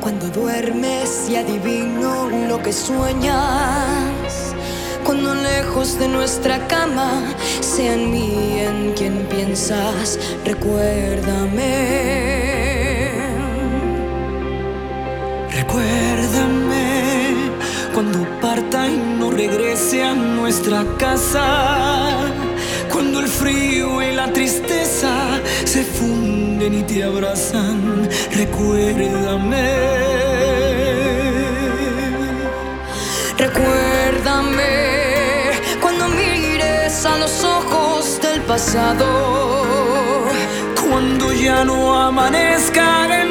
Cuando duermes y adivino lo que sueñas. Cuando lejos de nuestra cama sea en mí en quien piensas. Recuérdame. Recuérdame cuando parta y no regrese a nuestra casa. Cuando el frío y la tristeza se funden y te abrazan. Recuérdame. Recuérdame cuando mires a los ojos del pasado. Cuando ya no amanezca en